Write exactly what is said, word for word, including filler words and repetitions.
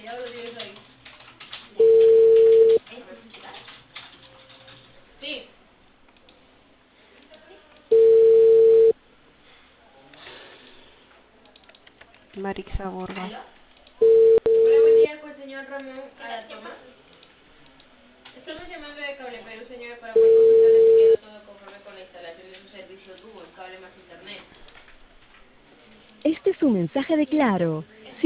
ya lo tienes ahí. Sí. Marixa Borba. Hola, buen día con el señor Ramón Aratoma. Estamos llamando de Cable Perú, señora, para poder consultarle si quedó todo conforme con la instalación de su servicio Google, cable más internet. Este es un mensaje de Claro.